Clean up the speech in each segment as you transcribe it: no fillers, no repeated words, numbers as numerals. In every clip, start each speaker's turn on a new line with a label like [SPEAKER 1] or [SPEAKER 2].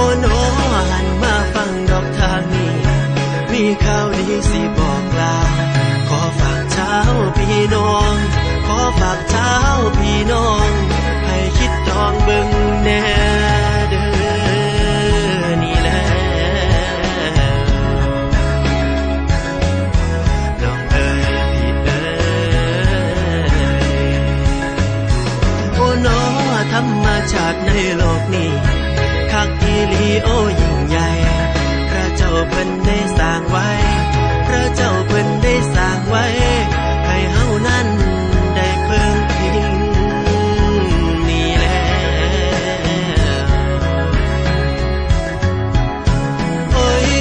[SPEAKER 1] โนหันมาฟังดอกทางนี้มีข่าวดีสิบอกลาขอฝากเช้าพี่น้องขอฝากเช้าพี่น้องให้คิดจองเบิ่งแน่เด้อนี่แหละน้องเอ๋ยพี่เอ๋ยโอ้น้อธรรมชาติในโลกนี้คักอีหลีโอ้ยิ่งใหญ่พระเจ้าเพิ่นได้สร้างไว้พระเจ้าเพิ่นได้สร้างไว้ให้เฮานั้นได้เพิ่งพิงนี่แหละโอ้ย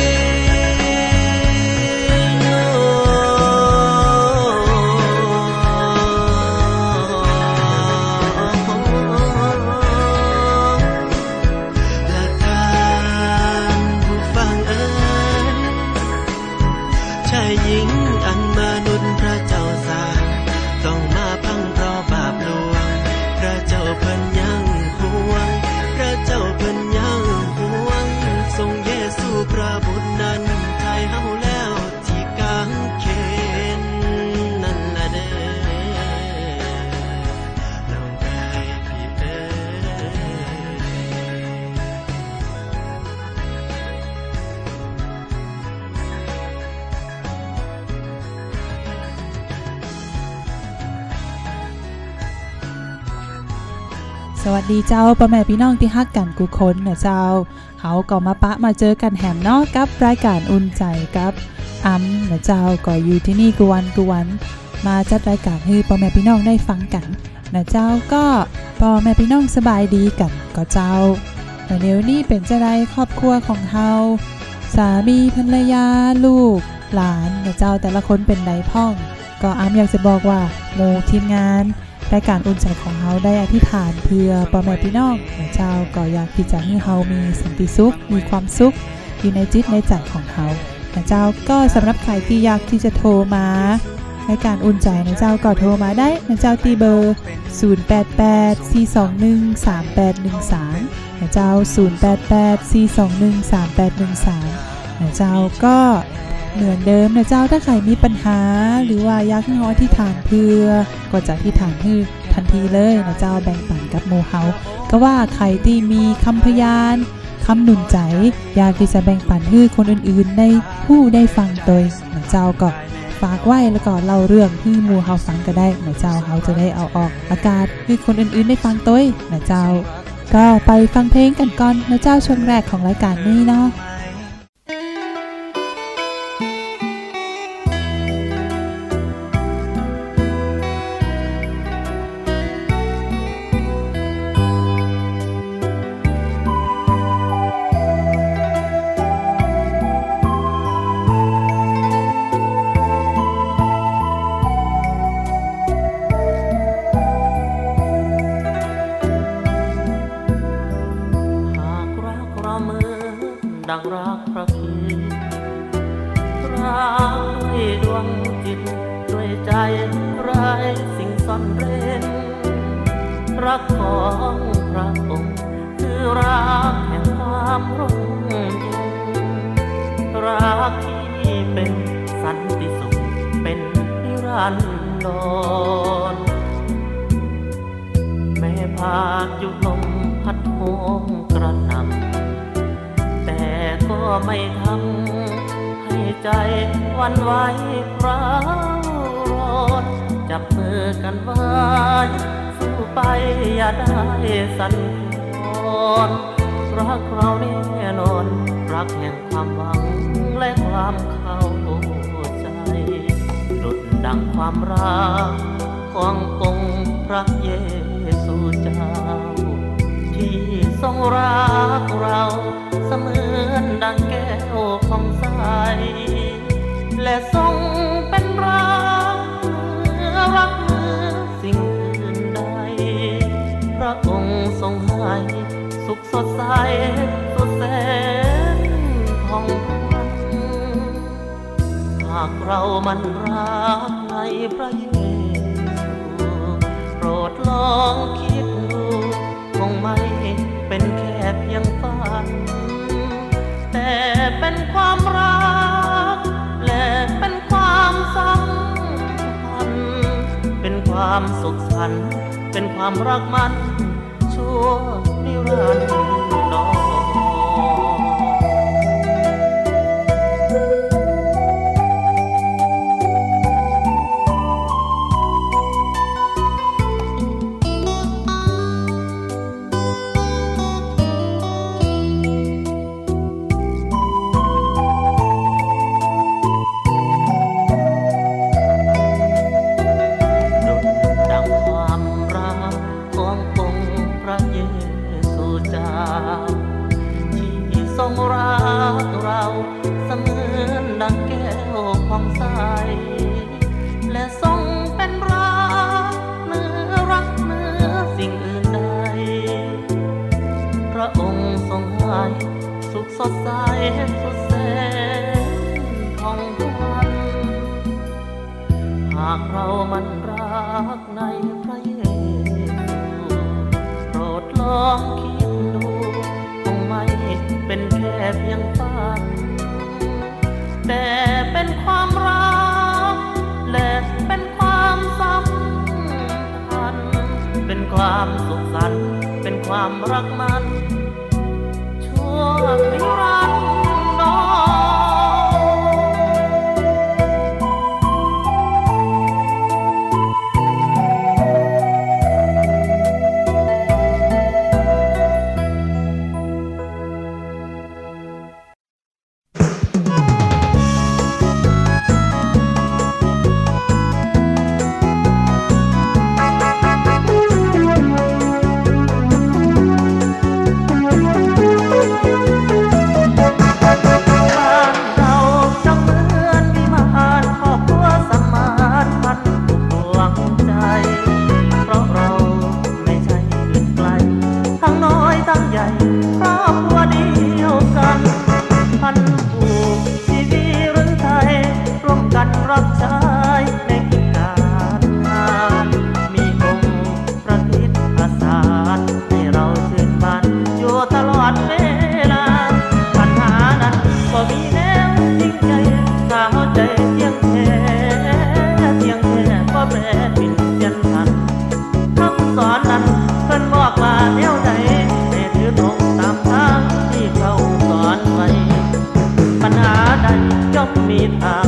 [SPEAKER 1] และท่านผู้ฟังเอ๋ยชายหญิงอันมนุษย์พระเจ้าสร้างต้องมาพังเพราะบาปลวงพระเจ้าเพิ่นยังห่วงพระเจ้าเพิ่นยังห่วงทรงเยซูพระบุตรนั้นไถ่เฮาแล้วที่กางเขนนั่นล่ะเด้อน้องเอ๋ยพี่เอ๋
[SPEAKER 2] สวัสดีเจ้าพ่อแม่พี่น้องที่ฮักกันกูคนนะเจ้าเขาก็มาเจอกันแหมเนาะกับรายการอุ่นใจกับนะเจ้าก็อยู่ที่นี่กูวันมาจัดรายการให้พ่อแม่พี่น้องได้ฟังกันนะเจ้าก็พ่อแม่พี่น้องสบายดีกันก็เจ้าเดี๋ยวนี้เป็นจะได้ครอบครัวของเฮาสามีภรรยาลูกหลานนะเจ้าแต่ละคนเป็นไดพ่องก็อยากจะบอกว่าหมู่ทีมงานรายการอุ่นใจของเฮาได้อธิษฐานเพื่อพ่อแม่พี่น้องนะเจ้าก็อยากที่จะให้เฮามีสันติสุขมีความสุขอยู่ในจิตในใจของเฮานะเจ้าก็สำหรับใครที่อยากที่จะโทรมารายการอุ่นใจนะเจ้าก็โทรมาได้นะเจ้าที่เบอร์0884213813นะเจ้า0884213813นะเจ้าก็เหมือนเดิมนะเจ้าถ้าใครมีปัญหาหรือว่าอยากให้เฮาอธิษฐานเพื่อก็จะอธิษฐานให้ทันทีเลยนะเจ้าแบ่งปันกับหมู่เฮาก็ว่าใครที่มีคำพยานคำหนุนใจอยากที่จะแบ่งปันให้คนอื่นๆได้ผู้ได้ฟังโดยนะเจ้าก็ฝากไว้แล้วก็เล่าเรื่องให้หมู่เฮาฟังก็ได้นะเจ้าเฮาจะได้เอาออกอากาศให้คนอื่นๆได้ฟังโดยนะเจ้าก็ไปฟังเพลงกันก่อนนะเจ้าช่วงแรกของรายการนี้เนาะ
[SPEAKER 3] ดังรักพระคีรักด้วยดวงจิตด้วยใจไร้สิ่งซ่อนเร้นรักของพระองค์คือรักแห่งความร่มเย็นรักที่เป็นสันติสุขเป็นนิรันดรแม้พายุลมพัดโหมกระหน่ำแต่ก็ไม่ทำให้ใจหวั่นไหวร้าวร้อนจับมือกันไว้สู้ไปอย่าได้สั่นคลอนรักเราแน่นอนรักแห่งความหวังและความเข้าใจดุจดังความรักขององค์พระเยซูเจ้าที่ทรงรักเราเสมือนดังแก้วผ่องใสและทรงเป็นรักเหนือรักเหนือสิ่งอื่นใดพระองค์ทรงให้สุขสดใสสุดแสนผ่องพวันหากเรามันรักในพระเยซูโปรดลองคิดดูคงไม่เป็นแค่เพียงฝันความรักและเป็นความสัมพันธ์เป็นความสุขสันต์เป็นความรักมันชั่วนิรันดร์ที่ทรงรักเราเสมือนดังแก้วผ่องใสและทรงเป็นรักเหนือรักเหนือสิ่งอื่นใดพระองค์ทรงให้สุขสดใสสุดแสนของวันหากเรามันรักในพระเยซูโปรดลองคิดดูคงไม่เป็นแค่เพียงฝันแต่เป็นความรักและเป็นความสัมพันธ์เป็นความสุขสันต์เป็นความรักมันชั่วนิรันดร์รับใช้ในกิจการงานมีองค์พระคริสต์ประสานให้เราชื่นบันอยู่ตลอดเวลาปัญหานั้นก็มีแนวจริงใจถ้าเข้าใจเพียงแค่ก็แปรปิ่นเปลี่ยนพันคำสอนนั้นเพิ่นบอกว่าแนวใดให้ถือตรงตามทางที่เขาสอนไว้ปัญหาใดย่อมมีทาง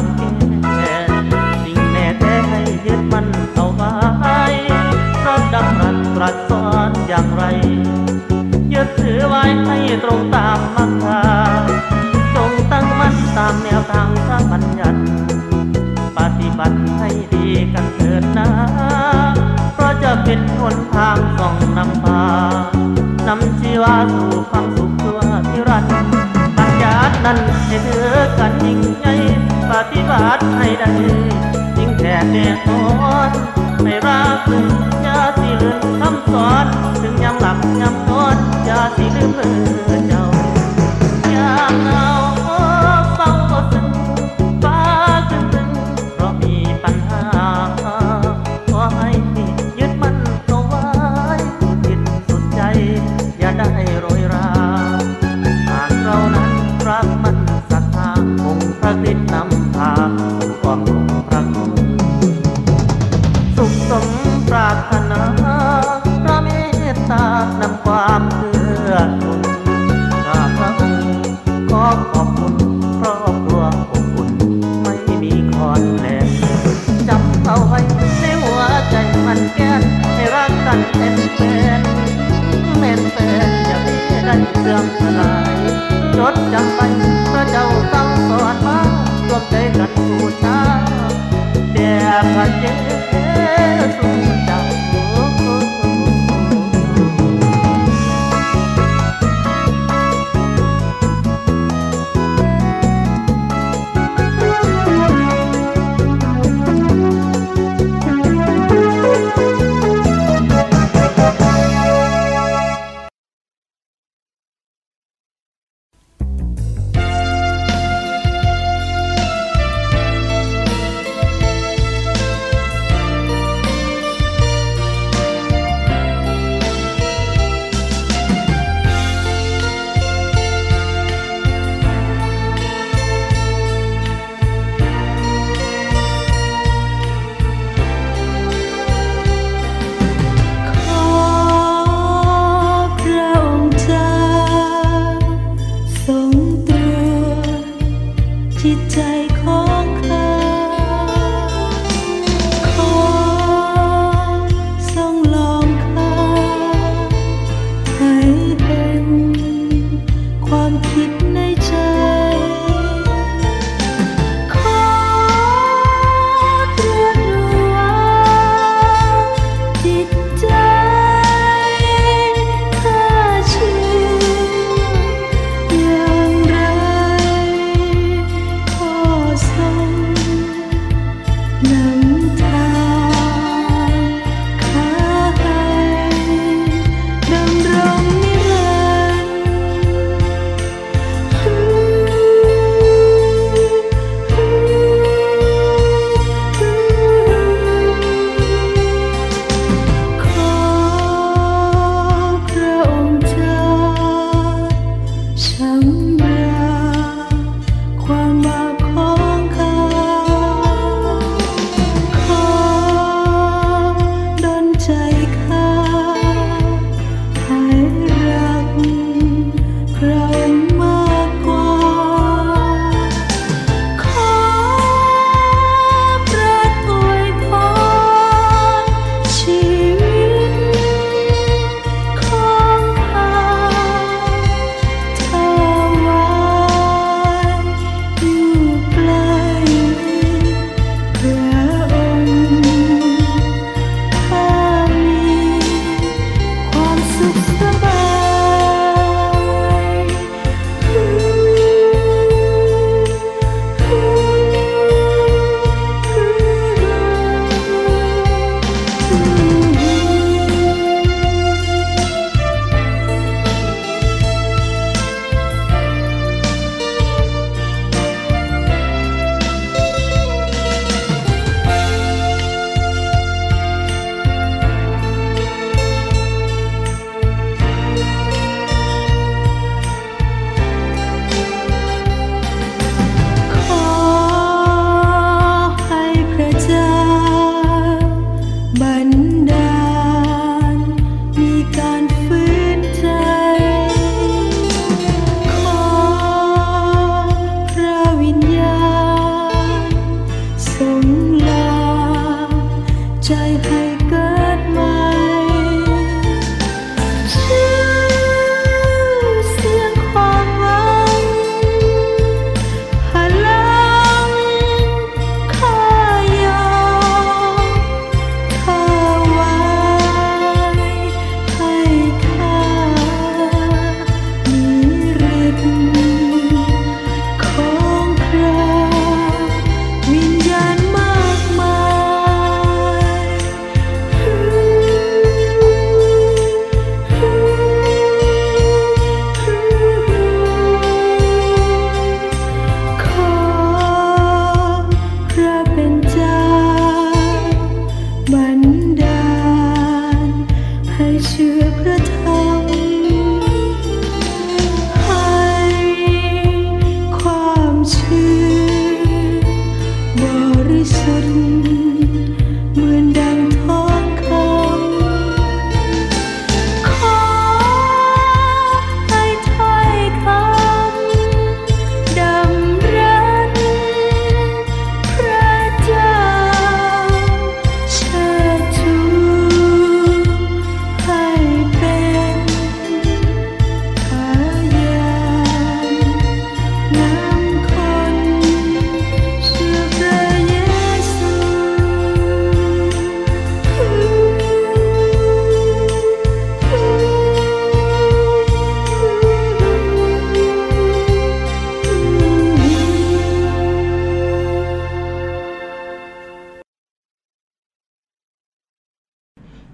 [SPEAKER 3] ยึดมันเอาไว้พระดำรัสตรัสสอนอย่างไรยึดถือไว้ให้ตรงตามมรรคาจงตั้งมั่นตามแนวทางพระบัญญัติปฏิบัติให้ดีกันเถิดนะเพราะจะเป็นหนทางส่องนำพานำชีวาสู่ความสุขทั่วนิรันดร์บัญญัตินั้นให้ถือกันยิ่งใหญ่ปฏิบัติให้ได้แค่แน่นอนไม่รักเลยอย่าสิลืมคำสอนถึงยามหลับยามนอนอย่าสิลืมเเจ้าอย่าเหงาเศร้าซึมฟ้าจึงเพราะมีปัญหาขอให้ยึดมันเอาไว้จิตสุดใจอย่าได้โรยราหากเรานั้นรักมันศรัทธาองค์พระคริสต์นำพาสู่ความหลงพระคุณสุขสมปรารถนาพระเมตตานำความเพื่อคุณข้าพระองค์ขอขอบคุณครอบครัวอบอุ่นไม่มีคอนแลนจำเอาไว้ในหัวใจมันแก่นให้รักกันเป็นแฟนอย่าได้เสื่อมสลายจดจำไปพระเจ้าสั่งสอนมารวมใจกันบูชาแด่พระเจ้า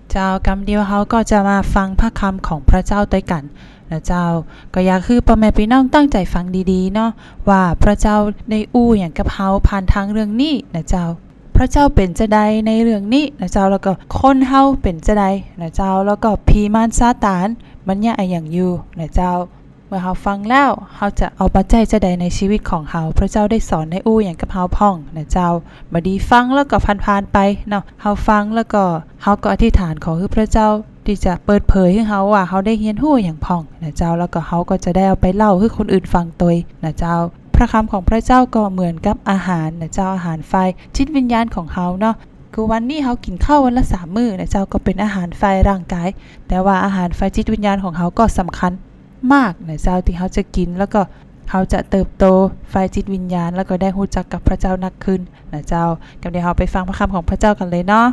[SPEAKER 2] เจ้ากำเดียวเขาก็จะมาฟังพระคำของพระเจ้าด้วยกันนะเจ้าก็อยากคือพ่อแม่พี่น้องตั้งใจฟังดีๆเนาะว่าพระเจ้าได้อู้อย่างกับเฮาผ่านทางเรื่องนี้นะเจ้าพระเจ้าเป็นจะใดในเรื่องนี้นะเจ้าแล้วก็คนเฮาเป็นจะใดนะเจ้าแล้วก็ผีมารซาตานมันเนี่ยอย่างอยู่นะเจ้าเมื่อเฮาฟังแล้วเฮาจะเอาปัจจัยจะใดในชีวิตของเฮาพระเจ้าได้สอนได้อู้อย่างกับเฮาพ่องนะเจ้าบ่ดีฟังแล้วก็ผ่านๆไปเนาะเฮาฟังแล้วก็เฮาก็อธิษฐานขอให้พระเจ้าที่จะเปิดเผยให้เฮาว่าเฮาได้เรียนรู้อย่างพ่องนะเจ้าแล้วก็เฮาก็จะได้เอาไปเล่าให้คนอื่นฟังตัวนะเจ้าพระคำของพระเจ้าก็เหมือนกับอาหารนะเจ้าอาหารไฟจิตวิญญาณของเฮาเนาะคือวันนี้เฮากินข้าววันละ3 มื้อนะเจ้าก็เป็นอาหารไฟร่างกายแต่ว่าอาหารไฟจิตวิญญาณของเฮาก็สำคัญมากนะเจ้าที่เฮาจะกินแล้วก็เฮาจะเติบโตไฟจิตวิญญาณแล้วก็ได้รู้จักกับพระเจ้านักขึ้นนะเจ้ากับเดี๋ยวเฮาไปฟังพระคำของพระเจ้ากันเลยเนาะ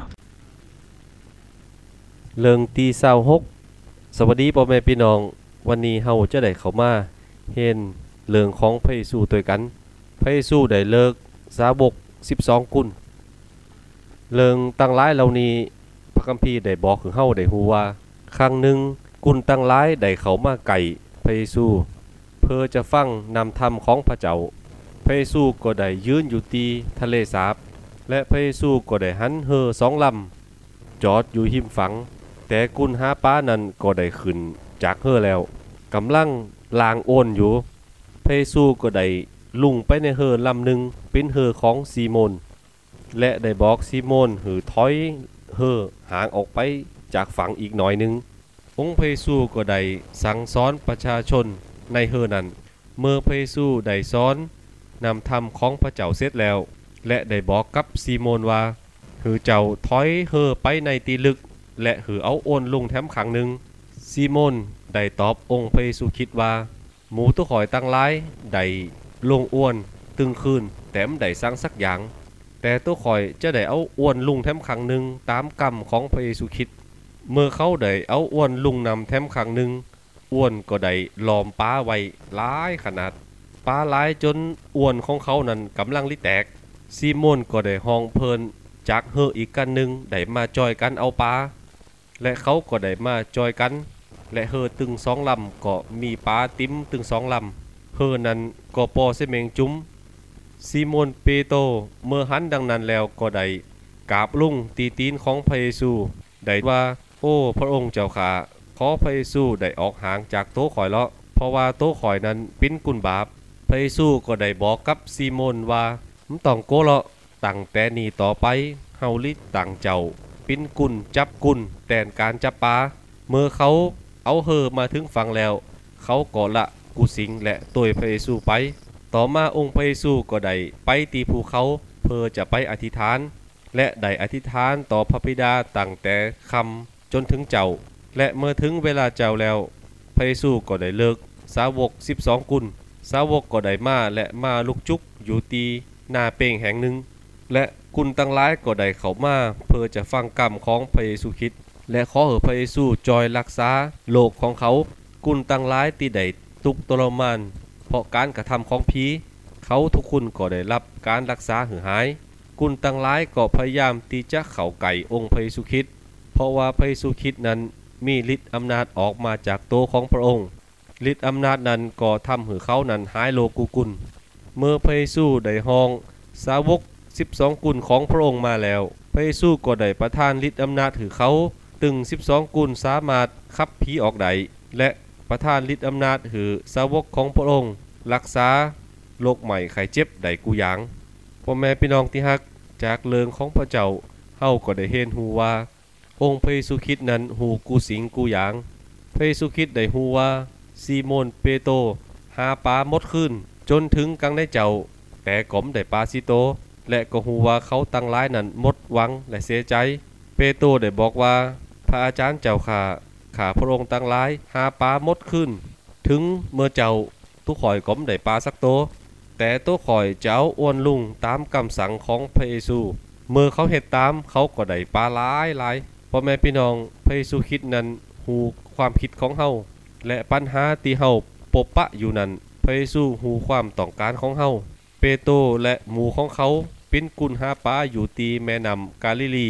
[SPEAKER 4] เรื่องที่26สวัสดีพ่อแม่พี่น้องวันนี้เฮาจะได้เข้ามาเห็นเรื่องของพระเยซูด้วยกันพระเยซูได้เลิกสาวก12กุนเรื่องตั้งหลายเหล่านี้พระคัมภีร์ได้บอกถึงเฮาได้ฮู้ว่าครั้งหนึ่งกุนตั้งหลายได้เข้ามาไกลพระเยซูเพื่อจะฟังนำธรรมของพระเจ้าพระเยซูก็ได้ยืนอยู่ที่ทะเลสาบและพระเยซูก็ได้หันเรือ2 ลำจอดอยู่หิมฝั่งแต่กุนหาปลานั้นก็ได้ขึ้นจากเรือแล้วกำลังลางโอนอยู่พระเยซูก็ได้ลุ่งไปในเรือลำหนึ่งเป็นเรือของซีโมนและได้บอกซีโมนหือถอยเรือห่างออกไปจากฝั่งอีกหน่อยหนึ่งองค์พระเยซูก็ได้สั่งสอนประชาชนในเรือนั้นเมื่อพระเยซูได้สอนนำธรรมของพระเจ้าเสร็จแล้วและได้บอกกับซีโมนว่าหือเจ้าถอยเรือไปในที่ลึกและหือเอาโอนลงแถมขังหนึ่งซีโมนได้ตอบองค์พระเยซูคิดว่าหมูตัวข่อยตั้งหลายได้ลงอ้วนตึงคืนแถมได้สั่งสักอย่างแต่ตัวข่อยจะได้เอาอ้วนลุงแถมขังหนึ่งตามกรรมของพระเยซูคิดเมื่อเขาได้เอาอ้วนลุงนำแถมขังหนึ่งอ้วนก็ได้ล้อมปลาไว้หลายขนาดปลาหลายจนอ้วนของเขานั้นกำลังลิแตกซีโมนก็ได้ห้องเพลินจากเฮออีกกันหนึ่งได้มาจอยกันเอาปลาและเขาก็ได้มาจอยกันและเฮอตึง2 ลำก็มีปลาติ้มตึง2 ลำเฮอนั้นก็ปอเสเมงจุ้มซีโมนเปโตรเมื่อหันดังนั้นแล้วก็ได้กราบลงตีตีนของพระเยซูได้ว่าโอ้พระองค์เจ้าข้าขอพระเยซูได้ออกห่างจากโต๊ะข่อยเลาะเพราะว่าโต๊ะข่อยนั้นเป็นกุนบาปพระเยซูก็ได้บอกกับซีโมนว่ามึงต้องโกเลาะตั้งแต่นี้ต่อไปเฮาลิตั้งเจ้าเป็นกุนจับกุนแทนการจับปลาเมื่อเขาเอาเฮอมาถึงฝั่งแล้วเขาก็ละกุสิงและตวยพระเยซูไปต่อมาองค์พระเยซูก็ได้ไปตีภูเขาเพื่อจะไปอธิษฐานและได้อธิษฐานต่อพระบิดาตั้งแต่ค่ำจนถึงเจ้าและเมื่อถึงเวลาเจ้าแล้วพระเยซูก็ได้เลิกสาวก12กุนสาวกก็ได้มาและมาลุกจุกอยู่ตีหน้าเป้งแห่งหนึ่งและกุนตั้งหลายก็ได้เข้ามาเพื่อจะฟังกรรมของพระเยซูคริสต์และขอให้พระเยซูจอยรักษาโลกของเขากุนตั้งหลายที่ได้ทุกข์ทรมานเพราะการกระทำของผีเขาทุกคนก็ได้รับการรักษาหือหายกุนตั้งหลายก็พยายามที่จะเข้าใกล้องค์พระเยซูคริสต์เพราะว่าพระเยซูคริสต์นั้นมีฤทธิ์อำนาจออกมาจากตัวของพระองค์ฤทธิ์อำนาจนั้นก็ทำให้เขานั้นหายโรคกุนเมื่อพระเยซูได้ห้องสาวก12กุนของพระองค์มาแล้วพระเยซูก็ได้ประทานฤทธิ์อำนาจให้เขาตึง12กุนสามารถขับผีออกได้และประทานฤทธิ์อำนาจให้สาวกของพระองค์รักษาโรคใหม่ไข้เจ็บได้กูอย่างพ่อแม่พี่น้องที่ฮักจากเรื่องของพระเจ้าเฮาก็ได้เห็นฮู้ว่าองค์พระเยซูคริสต์นั้นฮู้กูสิงกูอย่างพระเยซูคริสต์ได้ฮู้ว่าซีโมนเปโตรหาปลาหมดคืนจนถึงกังได้เจ้าแต่กลมได้ปลาสิโตและก็ฮู้ว่าเขาตั้งหลายนั้นหมดหวังและเสียใจเปโตรได้บอกว่าพระอาจารย์เจ้าข้าพระองค์ตั้งหลายหาปลาหมดคืนถึงเมื่อเจ้าทุกข่อยกลมได้ปลาสักโตแต่ตัวข่อยจะเอาอ้วนลุงตามคำสั่งของพระเยซูเมื่อเขาเฮ็ดตามเขาก็ได้ปลาหลายพ่อแม่พี่น้องพระเยซูคริสต์นั้นฮู้ความคิดของเฮาและปัญหาที่เฮาปบปะอยู่นั้นพระเยซูฮู้ความต้องการของเฮาเปโตรและหมู่ของเขาเป็นกุนหาปลาอยู่ตีแม่น้ำกาลิลี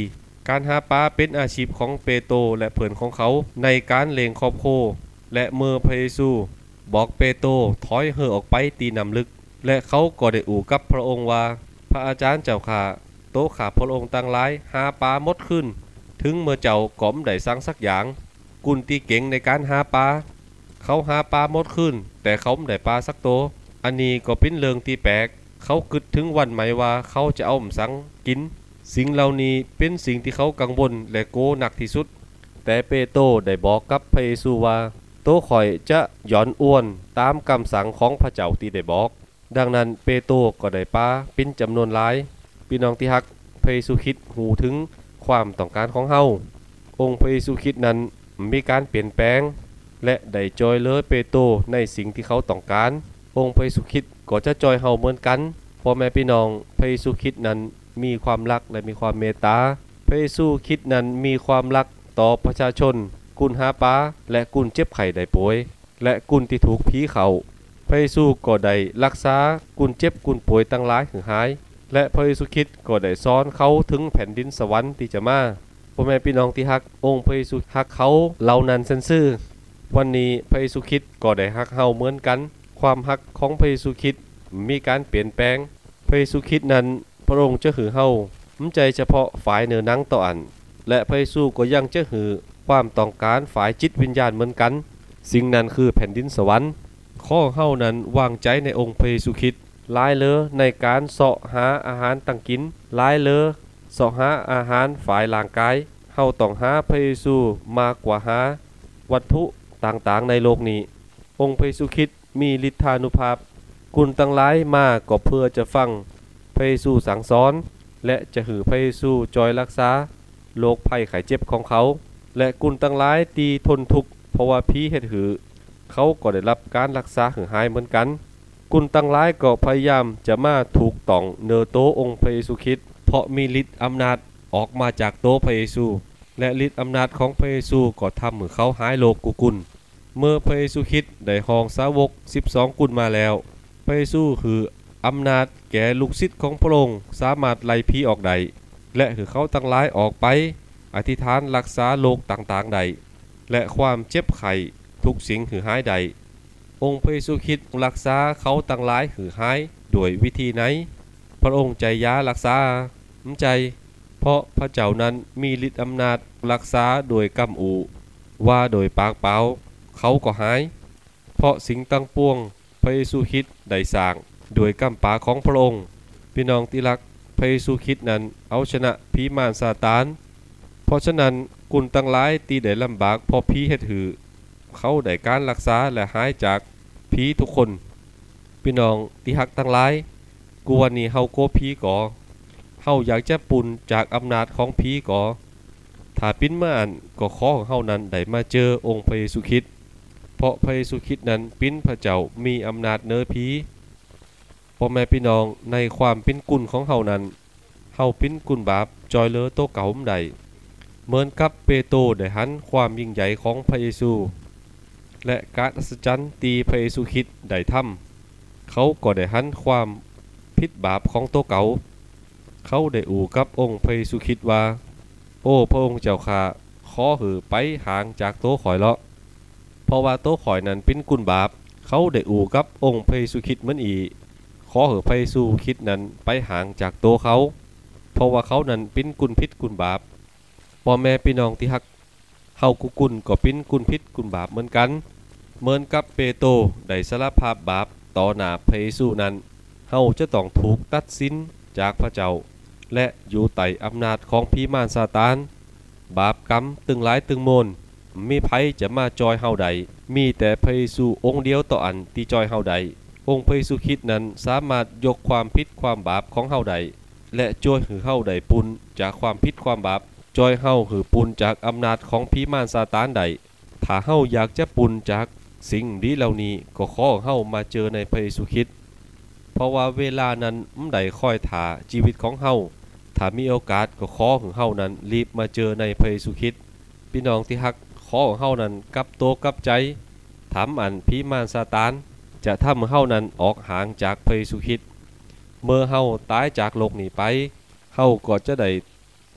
[SPEAKER 4] การหาปลาเป็นอาชีพของเปโตรและเพื่อนของเขาในการเลี้ยงครอบครัวและเมื่อพระเยซูบอกเปโตรถอยเห่อออกไปตีน้ำลึกและเขาก็ได้อู่กับพระองค์ว่าพระอาจารย์เจ้าข้าโตข้าพระองค์ตั้งหลายหาปลาหมดขึ้นถึงเมื่อเจ้าก้มได้สั่งสักอย่างกุนตีเก่งในการหาปลาเขาหาปลาหมดขึ้นแต่เขาไม่ได้ปลาสักโตอันนี้ก็เป็นเรื่องที่แปลกเขาคิดถึงวันไหมว่าเขาจะเอาสั่งกินสิ่งเหล่านี้เป็นสิ่งที่เขากังวลและโกหนักที่สุดแต่เปโตรได้บอกกับพระเยซูว่าโตข่อยจะย้อนอ้วนตามคำสั่งของพระเจ้าที่ได้บอกดังนั้นเปโตรก็ได้ปลาเป็นจำนวนหลายพี่น้องที่ฮักพระเยซูคริสต์หูถึงความต้องการของเฮาองค์พระเยซูคริสต์นั้นมีการเปลี่ยนแปลงและได้จอยเหลือเปโตรในสิ่งที่เขาต้องการองค์พระเยซูคริสต์ก็จะจอยเฮาเหมือนกันพ่อแม่พี่น้องพระเยซูคริสต์นั้นมีความรักและมีความเมตตาพระเยซูคริสต์นั้นมีความรักต่อประชาชนกุนหาปลาและกุนเจ็บไข้ได้ป่วยและกุนที่ถูกผีเข้าพระเยซูก็ได้รักษากุนเจ็บกุนป่วยตั้งหลายถึงหายและพระเยซูคริสต์ก็ได้สอนเขาถึงแผ่นดินสวรรค์ที่จะมาพ่อแม่พี่น้องที่ฮักองค์พระเยซูฮักเขาเหล่านั้นซื่อวันนี้พระเยซูคริสต์ก็ได้ฮักเฮาเหมือนกันความฮักของพระเยซูคริสต์มีการเปลี่ยนแปลงพระเยซูคริสต์นั้นพระองค์จะหือเฮาใจเฉพาะฝ่ายเนื้อหนังต่ออันและพระเยซูก็ยังจะหือความต้องการฝ่ายจิตวิญญาณเหมือนกันสิ่งนั้นคือแผ่นดินสวรรค์ข้อเฮานั้นวางใจในองค์พระเยซูคริสต์หลายเลอในการเสาะหาอาหารตั้งกินหลายเลอเสาะหาอาหารฝ่ายร่างกายเฮาต้องหาพระเยซูมากกว่าหาวัตถุต่างๆในโลกนี้องค์พระเยซูคริสต์มีฤทธานุภาพคุณตั้งหลายมาก็เพื่อจะฟังพระเยซูสั่งสอนและจะหือพระเยซูจอยรักษาโรคภัยไข้เจ็บของเขาและกุนตั้งหลายตีทนทุกข์เพราะว่าผีเฮ็ดหือเขาก็ได้รับการรักษาหือหายเหมือนกันกุนตั้งหลายก็พยายามจะมาถูกต้องเนอโตองค์พระเยซูคริสต์เพราะมีฤทธิ์อำนาจออกมาจากโตพระเยซูและฤทธิ์อำนาจของพระเยซูก็ทำให้เขาหายโรคกุนเมื่อพระเยซูคริสต์ได้ห้องสาวก12กุนมาแล้วพระเยซูคืออำนาจแก่ลูกศิษย์ของพระองค์สามารถไล่ผีออกได้และคือเขาตั้งหลายออกไปอธิษฐานรักษาโรคต่างๆใดและความเจ็บไข้ทุกสิ่งคือหายใดองค์พระเยซูคริสต์รักษาเขาตั้งหลายคือหายโดยวิธีไหนพระองค์ใจยารักษาใจเพราะพระเจ้านั้นมีฤทธิ์อำนาจรักษาโดยกำอูว่าโดยปากเปล่าเขาก็หายเพราะสิ่งตั้งปวงพระเยซูคริสต์ได้สร้างโดยกำปากของพระองค์พี่น้องที่รักพระเยซูคริสต์นั้นเอาชนะผีมารซาตานเพราะฉะนั้นกุนตั้งหลายที่ได้ลำบากเพราะผีเฮ็ดหือเขาได้การรักษาและหายจากผีทุกคนพี่น้องที่ฮักทั้งหลายกูวันนี้เฮาโกผีก่อเฮาอยากจะปุ่นจากอำนาจของผีก่อถ้าปิ้นมาอันก็ขอของเฮานั้นได้มาเจอองค์พระเยซูคริสต์เพราะพระเยซูคริสต์นั้นปิ้นพระเจ้ามีอำนาจเหนือผีพ่อแม่พี่น้องในความเป็นกุลของเฮานั้นเฮาเป็นกุลบาปจอยเลอโตเก่าใดเหมือนกับเปโตรได้หันความยิ่งใหญ่ของพระเยซูและการอัศจรรย์ตีพระเยซูคริสต์ได้ทำเขาก็ได้หันความผิดบาปของโตเก่าเขาได้อู่กับองค์พระเยซูคริสต์ว่าโอ้พระองค์เจ้าข้าขอหือไปห่างจากโตข่อยเลาะเพราะว่าโตข่อยนั้นเป็นกุลบาปเขาได้อู่กับองค์พระเยซูคริสต์เหมือนอีขอหือพระเยซูคริสต์นั้นไปห่างจากโตเขาเพราะว่าเขานั้นเป็นกุลผิดกุลบาปพ่อแม่พี่น้องที่ฮักเฮากุลก็เป็นกุลผิดกุลบาปเหมือนกันเหมือนกับเปโตรได้สารภาพบาปต่อหน้าพระเยซูนั้นเฮาจะต้องถูกตัดสินจากพระเจ้าและอยู่ใต้อำนาจของผีมารซาตานบาปกรรมตึงหลายตึงโมนมีไผจะมาจอยเฮาใดมีแต่พระเยซูองค์เดียวต่ออันที่จอยเฮาใดองค์พระเยซูคริสต์นั้นสามารถยกความผิดความบาปของเฮาใดและช่วยให้เฮาได้ปุนจากความผิดความบาปจอยเฮาคือปุนจากอำนาจของผีมารซาตานใดถ้าเฮาอยากจะปุนจากสิ่งดีเหล่านี้ก็ขอเฮามาเจอในพระเยซูคริสต์เพราะว่าเวลานั้นได้คอยถ่าชีวิตของเฮาถ้ามีโอกาสก็ขอของเฮานั้นรีบมาเจอในพระเยซูคริสต์พี่น้องที่ฮักขอของเฮานั้นกลับโตกลับใจถามอันผีมารซาตานจะทำให้เฮานั้นออกห่างจากพระเยซูคริสต์เมื่อเฮาตายจากโลกนี้ไปเฮาก็จะได้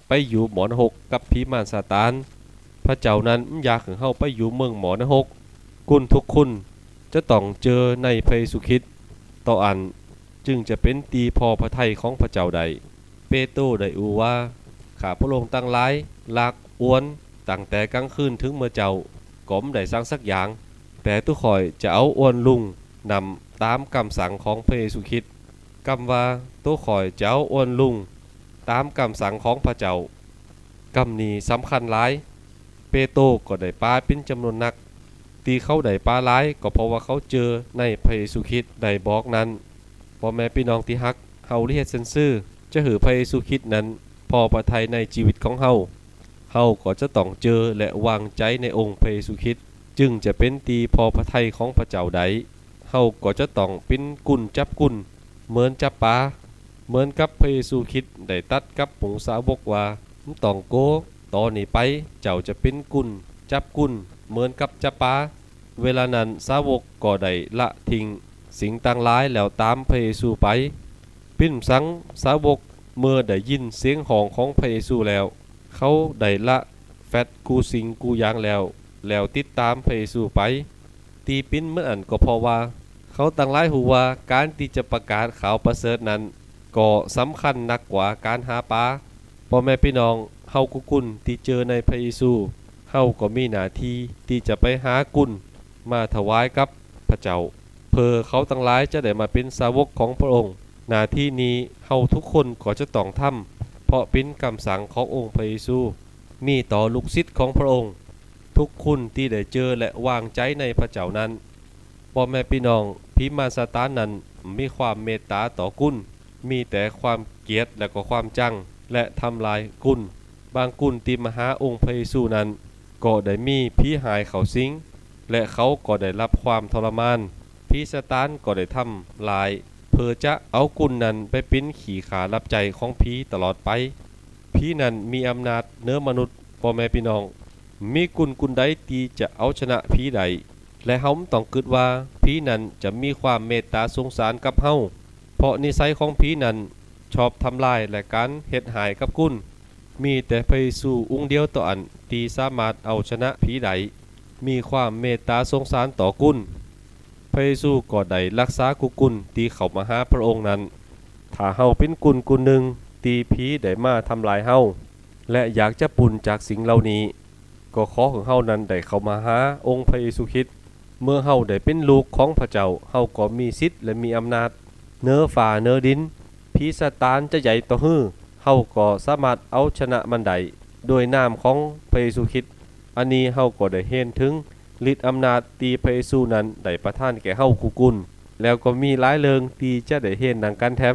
[SPEAKER 4] ไปอยู่หมอนหกกับผีมารซาตานพระเจ้านั้นอยากให้เฮาไปอยู่เมืองหมอนหกกุนทุกคุณจะต้องเจอในพระเยซูคริสต์ต่ออันจึงจะเป็นตีพอพระทัยของพระเจ้าใดเปโตรได้อูว่าข้าพระองค์ตั้งหลายลากอวนตั้งแต่กลางคืนถึงเมื่อเจ้าก็บ่ได้สั่งสักอย่างแต่ทุกข่อยจะเอาอวนลุงนำตามคำสั่งของพระเยซูคริสต์คำว่าตัวข่อยจะเอาอวนลุงตามคำสั่งของพระเจ้าคำนี้สำคัญหลายเปโตรก็ได้ปลาเป็นจำนวนนักตีเขาได้ปลาหลายก็เพราะว่าเขาเจอในพระเยซูคริสต์ได้บอกนั้นพ่อแม่พี่น้องที่ฮักเฮาเรียกซื่อจะหือพระเยซูคริสต์นั้นพอพระทัยในชีวิตของเฮาก็จะต้องเจอและวางใจในองค์พระเยซูคริสต์จึงจะเป็นตีพอพระทัยของพระเจ้าใดเฮาก็จะต้องเป็นกุนจับกุนเหมือนจับปลาเหมือนกับพระเยซูคริสต์ได้ตัดกับผงสาวกว่าต้องโกตอนนี้ไปเจ้าจะเป็นกุนจับกุนเหมือนกับจับปลาเวลานั้นสาวกก็ได้ละทิ้งสิ่งต่างหลายแล้วตามพระเยซูไปปิ้นสังสาวกเมื่อได้ยินเสียงห้องของพระเยซูแล้วเขาได้ละแฟดกูสิงกูยางแล้วติดตามพระเยซูไปตีปิ้นเมื่ออันก็เพราะว่าเขาตั้งหลายหูว่าการที่จะประกาศข่าวประเสริฐนั้นก็สำคัญนักกว่าการหาปลาพ่อแม่พี่น้องเฮากุนที่เจอในพระเยซูเฮาก็มีหน้าที่ที่จะไปหากุนมาถวายกับพระเจ้าเพื่อเขาทั้งหลายจะได้มาเป็นสาวกของพระองค์หน้าที่นี้เฮาทุกคนก็จะต้องทำเพราะเป็นคำสั่งขององค์พระเยซูมีต่อลูกศิษย์ของพระองค์ทุกคนที่ได้เจอและวางใจในพระเจ้านั้นพ่อแม่พี่น้องผีมารซาตานนั้นมีความเมตตาต่อกุนมีแต่ความเกลียดและก็ความจังและทำลายกุนบางกุนที่มาหาองค์พระเยซูนั้นก็ได้มีผีหายเขาสิงและเขาก็ได้รับความทรมานผีซาตานก็ได้ทำลายเพื่อจะเอากุนนั้นไปปิ้นขี่ขารับใจของผีตลอดไปผีนั้นมีอำนาจเหนือมนุษย์พ่อแม่พี่น้องมีกุนใดที่จะเอาชนะผีใดและเฮาต้องคิดว่าผีนั้นจะมีความเมตตาสงสารกับเฮาเพราะนิสัยของผีนั้นชอบทำลายและการเฮ็ดหายกับกุนมีแต่พระเยซูองค์เดียวต่ออันที่สามารถเอาชนะผีใดมีความเมตตาสงสารต่อกุนพระเยซูก็ได้รักษากุนที่เข้ามาหาพระองค์นั้นถ้าเฮาเป็นกุนหนึ่งที่ผีได้มาทำลายเฮาและอยากจะปุ่นจากสิ่งเหล่านี้ก็ขอของเฮานั้นได้เข้ามาหาองค์พระเยซูคริสต์เมื่อเฮาได้เป็นลูกของพระเจ้าเฮาก็มีสิทธิ์และมีอำนาจเหนือฟ้าเหนือดินผีซาตานจะใหญ่ต่อฮื้อเฮาก็สามารถเอาชนะมันได้โดยนามของพระเยซูคริสต์อันนี้เฮาก็ได้เห็นถึงฤทธิ์อำนาจที่พระเยซูนั้นได้ประทานแก่เฮากุนแล้วก็มีหลายเรื่องที่จะได้เห็นดังกันแถม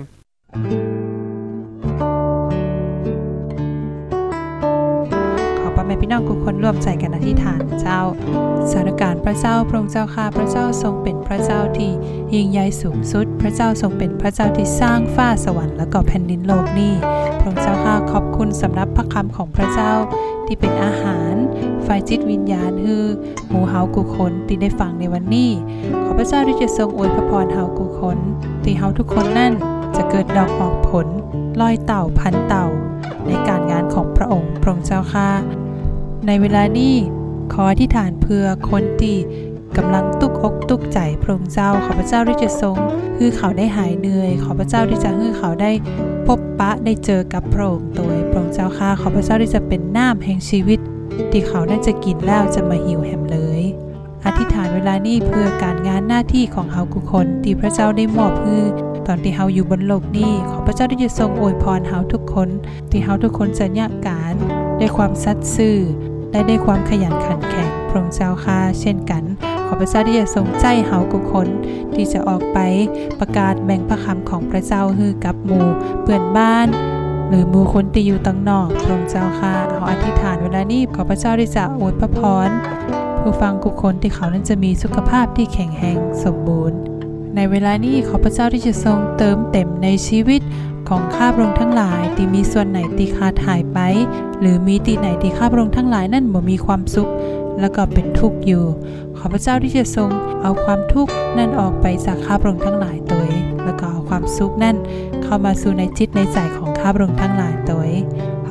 [SPEAKER 2] แม่พี่น้องทุกคนร่วมใจกันอธิษฐานเจ้าสถานการณ์พระเจ้าพระองค์เจ้าข้าพระเจ้าทรงเป็นพระเจ้าที่ยิ่งใหญ่สูงสุดพระเจ้าทรงเป็นพระเจ้าที่สร้างฟ้าสวรรค์และก็แผ่นดินโลกนี้พระองค์เจ้าข้าขอบคุณสำหรับพระคำของพระเจ้าที่เป็นอาหารฝ่ายจิตวิญญาณคือหมู่เฮากุคนที่ได้ฟังในวันนี้ขอพระเจ้าที่จะทรงอวยพรเฮากุคนที่เฮาทุกคนนั่นจะเกิดดอกออกผลลอยเต่าพันเต่าในการงานของพระองค์พระองค์เจ้าข้าในเวลานี้ขออธิษฐานเพื่อคนที่กำลังตุกอกตุกใจพระองค์เจ้าขอพระเจ้าที่จะทรงให้เขาได้หายเหนื่อยขอพระเจ้าที่จะให้เขาได้พบปะได้เจอกับพระองค์โดยพระองค์เจ้าข้าขอพระเจ้าที่จะเป็นน้ำแห่งชีวิตที่เขาได้จะกินแล้วจะมาหิวแหมเลยอธิษฐานเวลานี้เพื่อการงานหน้าที่ของเฮาทุกคนที่พระเจ้าได้มอบให้ตอนที่เฮาอยู่บนโลกนี้ขอพระเจ้าที่จะทรงอวยพรเฮาทุกคนที่เฮาทุกคนจะยากการได้ความสัตย์ซื่อและได้ความขยันขันแข็งพระองค์เจ้าข้าเช่นกันขอพระเจ้าที่จะทรงใจเฮาทุกคนที่จะออกไปประกาศแบ่งพระคำของพระเจ้าให้กับหมู่เพื่อนบ้านหรือหมู่คนที่อยู่ต่างนอกพระองค์เจ้าข้าขออธิษฐานเวลานี้ขอพระเจ้าที่จะอวยพรผู้ฟังทุกคนที่เขานั้นจะมีสุขภาพที่แข็งแรงสมบูรณ์ในเวลานี้ขอพระเจ้าที่จะทรงเติมเต็มในชีวิตของข้าพระองค์ทั้งหลายที่มีส่วนไหนที่ขาดหายไปหรือมีที่ไหนที่ข้าพระองค์ทั้งหลายนั่นบ่มีความสุขแล้วก็เป็นทุกข์อยู่ขอพระเจ้าที่จะทรงเอาความทุกข์นั่นออกไปจากข้าพระองค์ทั้งหลายตัวแล้วก็เอาความสุขนั่นเข้ามาสู่ในจิตในใจของข้าพระองค์ทั้งหลายตัวขอ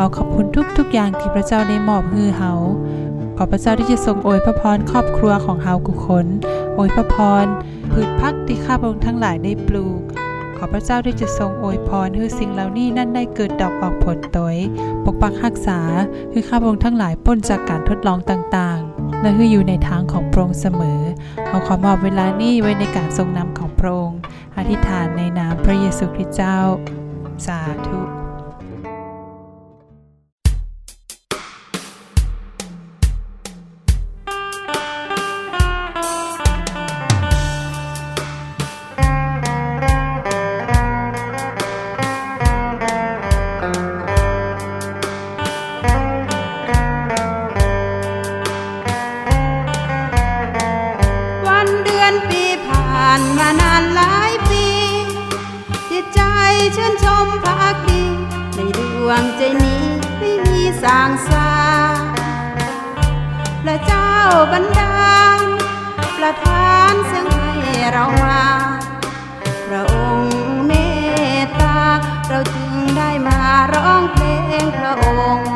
[SPEAKER 2] าขอบคุณทุกอย่างที่พระเจ้าได้มอบให้เฮาขอพระเจ้าที่จะทรงอวยพระพรครอบครัวของเฮาทุกคนอวยพระพรพืชพักที่ข้าพระองค์ทั้งหลายได้ปลูกขอพระเจ้าที่จะทรงอวยพรให้สิ่งเหล่านี้นั่นได้เกิดดอกออกผลตอยปกปักรักษาให้ข้าพระองค์ทั้งหลายพ้นจากการทดลองต่างๆและให้อยู่ในทางของพระองค์เสมอเอาขอมอบเวลานี้ไว้ในการทรงนำของพระองค์อธิษฐานในนามพระเยซูคริสต์เจ้าสาธุ
[SPEAKER 5] มานานหลายปีจิตใจชื่นชมภักดีในดวงใจนี้ไม่มีสางสาพระเจ้าบันดาลประทานซึ่งให้เรามาพระองค์เมตตาเราจึงได้มาร้องเพลงพระองค์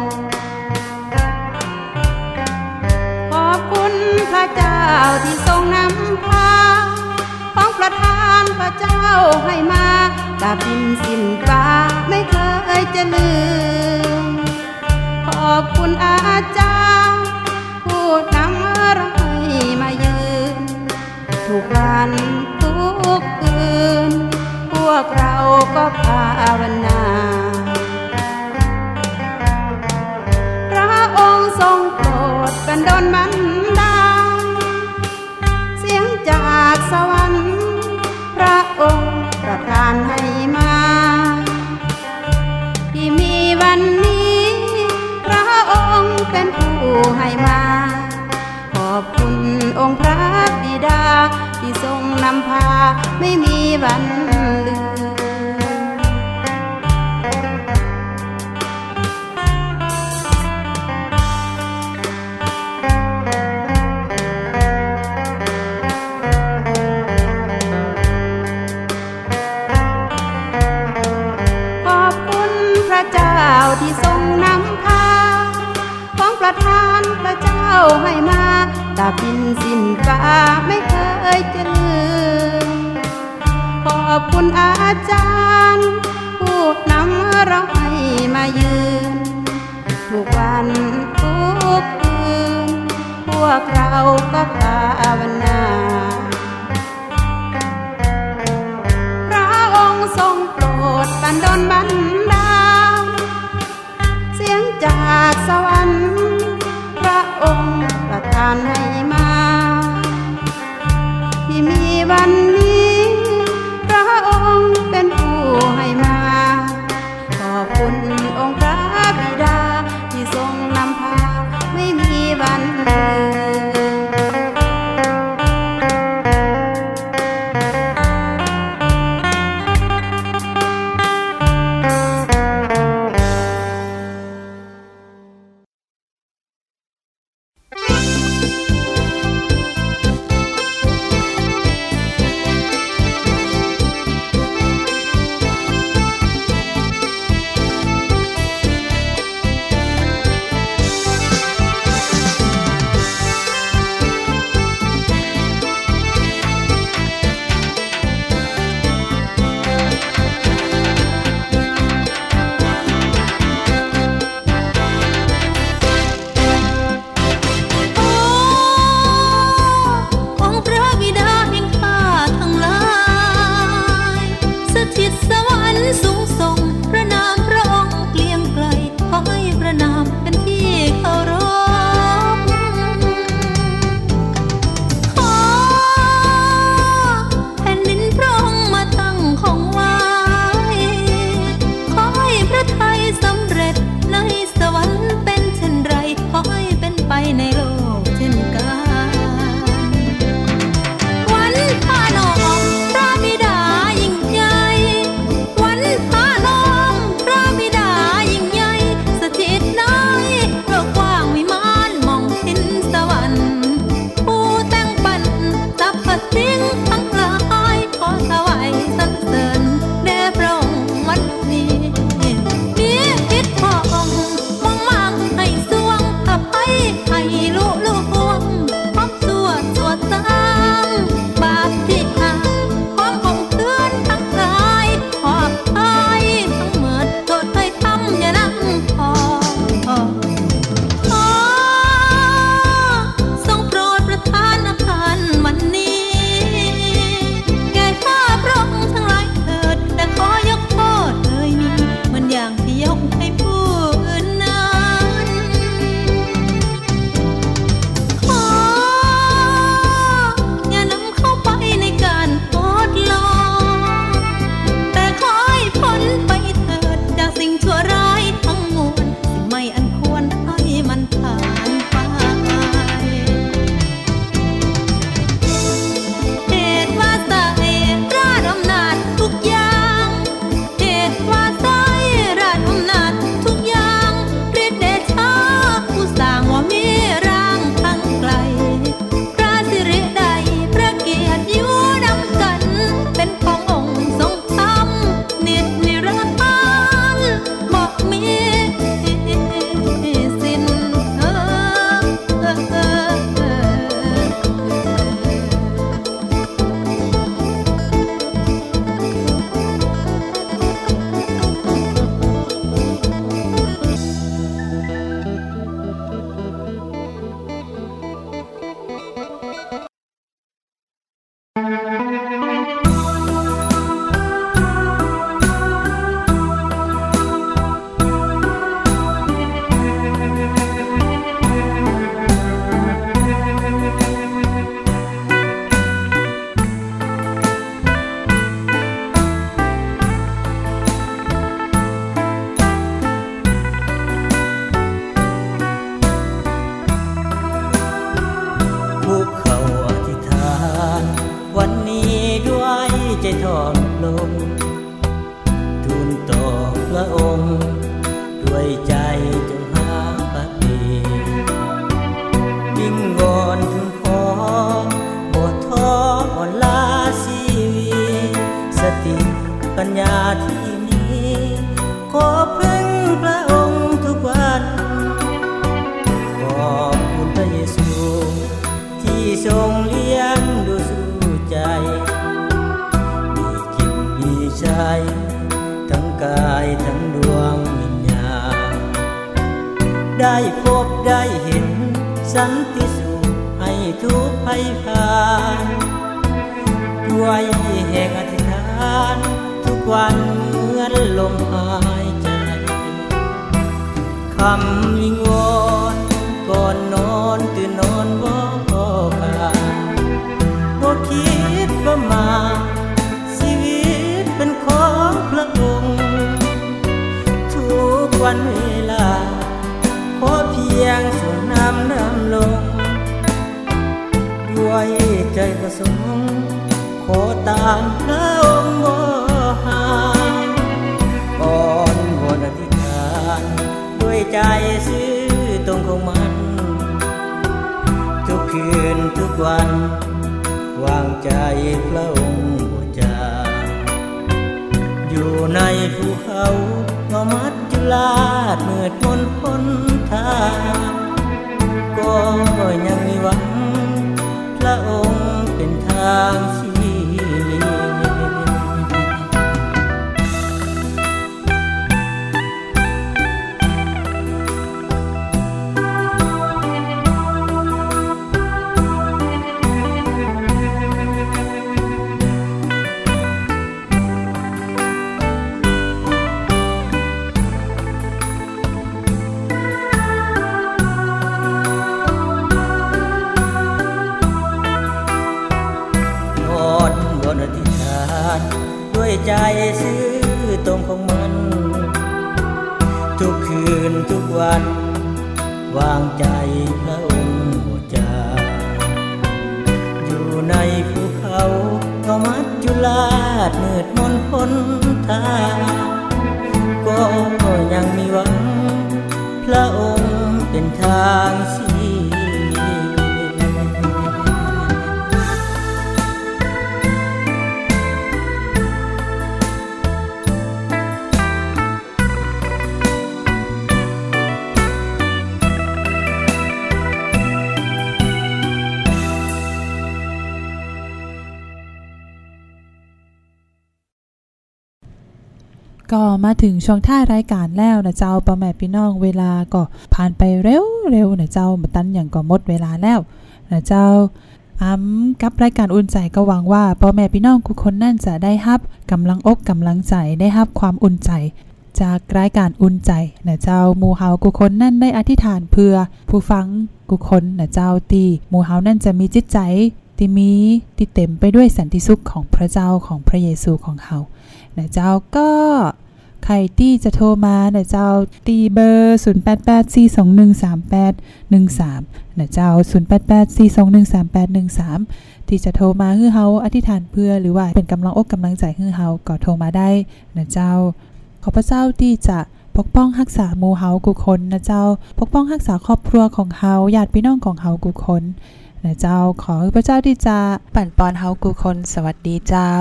[SPEAKER 5] ขอบคุณพระเจ้าที่ทรงนำพาของประทานพระเจ้าให้มาดาบดินสิ้นฟ้าไม่เคยจะลืมขอบคุณอาจารย์ผู้นำเราให้มายืนทุกวันทุกคืนพวกเราก็ภาวนาพระองค์ทรงโปรดบันดลบันดาลเสียงจากสวรรค์พระองค์ประทานให้มาที่มีวันนี้พระองค์เป็นผู้ให้มาขอบคุณองค์พระบิดาที่ทรงนำพาไม่มีวันลืมที่ทรงนำพาของประทานพระเจ้าให้มาดาบดินสิ้นฟ้าไม่เคยจะลืมขอบคุณอาจารย์ผู้นำเราให้มายืนทุกวันทุกคืนพวกเราก็ภาวนาพระองค์ทรงโปรดบันดลบันดาลเสียงจากสวรรค์พระองค์ประทานให้มาที่มีวันนี้พระองค์เป็นผู้ให้มาขอบคุณองค์พระบิดาที่ทรงนำพาไม่มีวันลืม
[SPEAKER 6] ลงทูลต่อพระองค์ด้วยใจจงหาปฏิยิ่งวอนถึงขอบทท้ออ่อนล้าชีวิตสติปัญญาที่มีขอพึ่งพระองค์ทุกวันขอบคุณพระเยซูที่ทรงเลี้ยงดูสู่ใจมีกินมีใช้ทั้งกายทั้งดวงวิญญาณได้พบได้เห็นสันติสุขให้ทุกภัยผ่านด้วยแห่งอธิษฐานทุกวันเหมือนลมหายใจคำวิงวอนก่อนนอนตื่นนอนบ่ขาดบ่คิดประมาทชีวิตเป็นของพระองค์ทุกวันเวลาขอเพียงส่งน้ำลงด้วยใจประสงค์ขอตามพระองค์บ่ห่างอ่อนวอนอธิษฐานด้วยใจซื่อตรงของมันทุกคืนทุกวันวางใจพระองค์บ่จางอยู่ในภูเขาเงามัจจุราชมืดมนหนทางก็ยังมีหวังพระองค์เป็นทางชีวิตด้วยใจซื่อตรงของมันทุกคืนทุกวันวางใจพระองค์บ่จางอยู่ในภูเขาเงามัจจุราชมืดมนหนทางก็ยังมีหวังพระองค์เป็นทางชีวิต
[SPEAKER 2] ก็มาถึงช่วงท้ายรายการแล้วนะเจ้าพ่อแม่พี่น้องเวลาก็ผ่านไปเร็วนะเจ้ามาตันอย่างก็หมดเวลาแล้วนะเจ้ากับรายการอุ่นใจก็หวังว่าพ่อแม่พี่น้องทุกคนนั่นจะได้รับกำลังอกกำลังใจได้รับความอุ่นใจจากรายการอุ่นใจนะเจ้าหมู่เฮาทุกคนนั่นได้อธิษฐานเพื่อผู้ฟังทุกคนนะเจ้าตีหมู่เฮานั่นจะมีจิตใจที่เต็มไปด้วยสันติสุขของพระเจ้าของพระเยซูของเฮานะเจ้าก็ใครที่จะโทรมานะเจ้าตีเบอร์0884213813นะเจ้า0884213813ที่จะโทรมาให้เฮาอธิษฐานเพื่อหรือว่าเป็นกำลังอกกำลังใจให้เฮาก็โทรมาได้นะเจ้าขอพระเจ้าที่จะปกป้องรักษาหมู่เฮาทุกคนนะเจ้าปกป้องรักษาครอบครัวของเฮาญาติพี่น้องของเฮาทุกคนนะเจ้าขอให้พระเจ้าที่จะปั่นปอนเฮาทุกคนสวัสดีเจ้า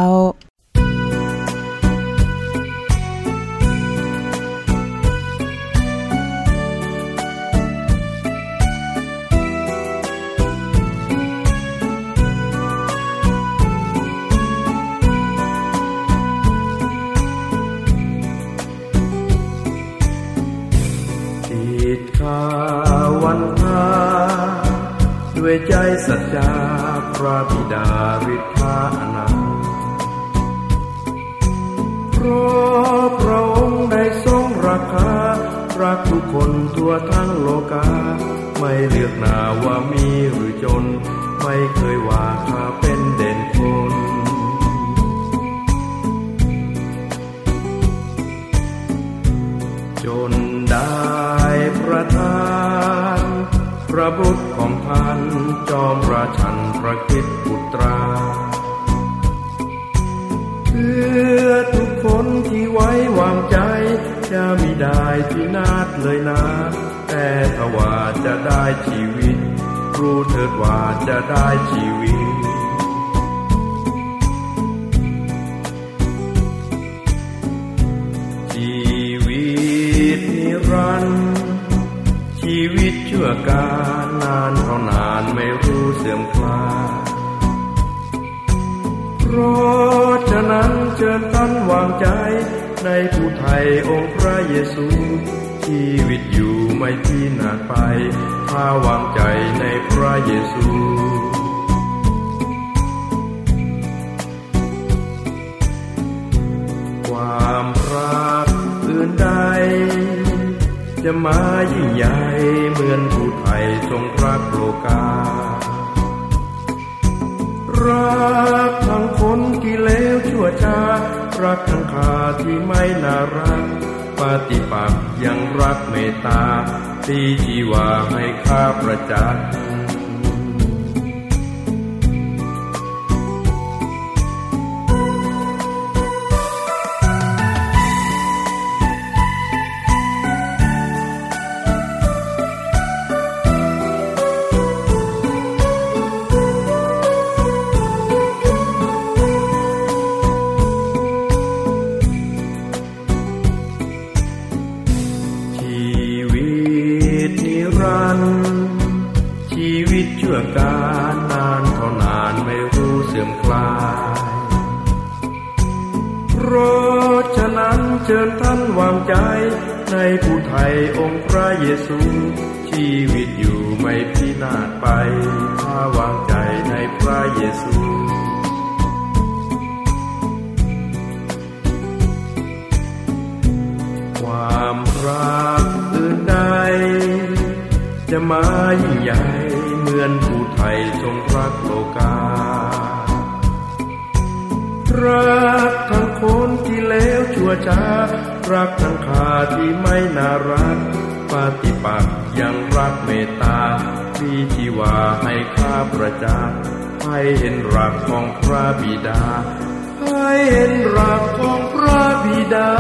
[SPEAKER 7] วันพาด้วยใจสัจจาพระบิดาฤทธาอนันต์เพราะพระองค์ได้ทรงราคารักทุกคนทั่วทั้งโลกาไม่เลือกหน้าว่ามีหรือจนไม่เคยว่าข้าเป็นเด่นคนจนได้ประทานพระบุตรของท่านจอมราชันพระคริสต์ปุตราเพื่พื่อทุกคนที่ไว้วางใจจะมิได้พินาศเลยนะแต่ถ้าว่าจะได้ชีวิตรู้เถิดว่าจะได้ชีวิตชีวิตนิรันดร์ชีวิตชั่วกาลนานเท่านานไม่รู้เสื่อมคลายเพราะฉะนั้นเชิญท่านวางใจในผู้ไทยองค์พระเยซูชีวิตอยู่ไม่พินาศไปถ้าวางใจในพระเยซูความรักอื่นใดจะมายิ่งใหญ่เหมือนผู้ไทยทรงรักโลการักทั้งคนที่เลวชั่วช้ารักทั้งข้าที่ไม่น่ารักปฏิปักษ์ยังรักเมตตาตีชีวาให้ข้าประจักษ์การนานเท่านานไม่รู้เสื่อมคลายเพราะฉะนั้นเชิญท่านวางใจในผู้ไทยองค์พระเยซูชีวิตอยู่ไม่พินาศไปถ้าวางใจในพระเยซูความรักอื่นใดจะมายิ่งใหญ่เหมือนผู้ไทยทรงรักโลการักทั้งคนที่เลวชั่วช้ารักทั้งข้าที่ไม่น่ารักปฏิปักษ์ยังรักเมตตามีชีวาให้ข้าประจักษ์ให้เห็นรักของพระบิดาให้เห็นรักของพระบิดา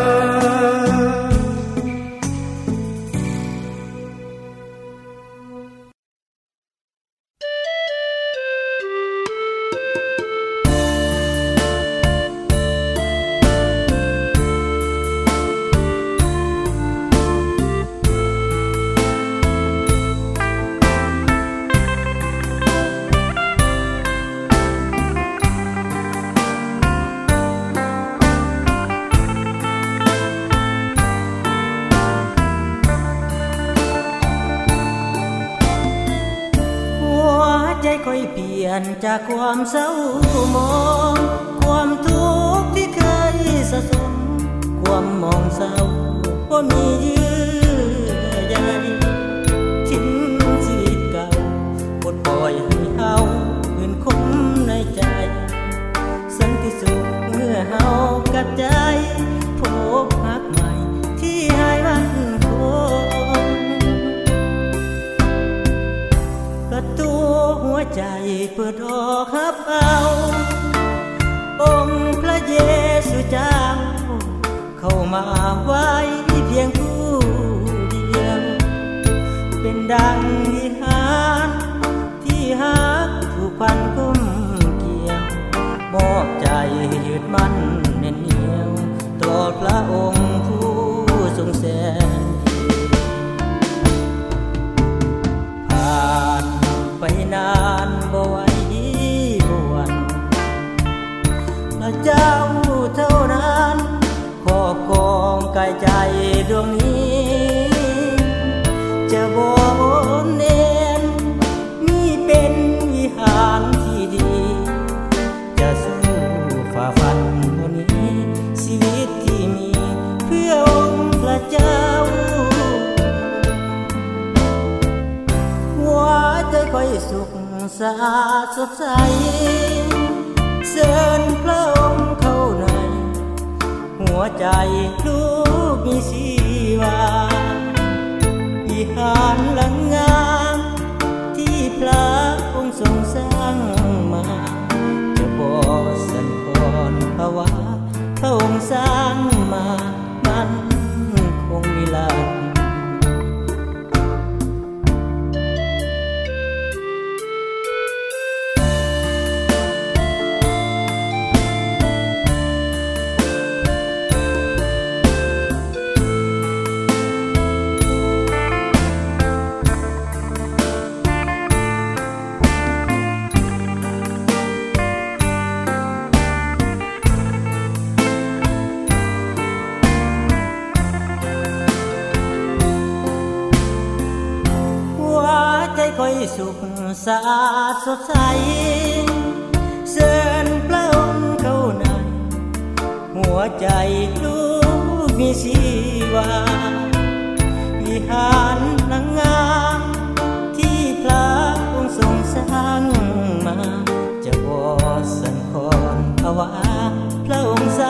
[SPEAKER 6] จากความเศร้ามองความทุกข์ที่เคยสะสมความมองเศร้าว่ามีเยื่อใยทิ้งชีวิตเก่าปลดปล่อยให้เฮาคืนคมในใจสันติสุขเมื่อเฮากับใจพบรักใหม่ที่ให้มันคงประตูหัวใจเปิดออกรับเอาองค์พระเยซูเจ้าเข้ามาไว้เพียงผู้เดียวเป็นดังวิหารที่หักผูกพันกุ้มเกี่ยวมอบใจยืดมั่นแน่นเหนียวต่อพระองค์ผู้ทรงแสนผ่านไปนานบ่ไหวบ่หวั่นพระเจ้าเท่านั้นครอบครองกายใจดวงนี้จะบ่เน้นนี่เป็นวิหารที่ดีจะสู้ฝ่าฟันวันนี้ชีวิตที่มีเพื่อองค์พระเจ้าหัวใจค่อยสุขสะอาดสดใสเชิญพระองค์เข้าในหัวใจลูกมีชีวาวิหารหลังงามที่พระองค์ทรงสร้างมาจะบ่สั่นคลอนภาวะพระองค์สร้างมามันคงนิรันดร์คอยสุขสะอาดสดใสเชิญพระองค์เข้าในหัวใจลูกมีชีวาวิหารนางงามที่พระองค์ทรงสร้างมาจะวอสันคอนภาวะพระองค์สร้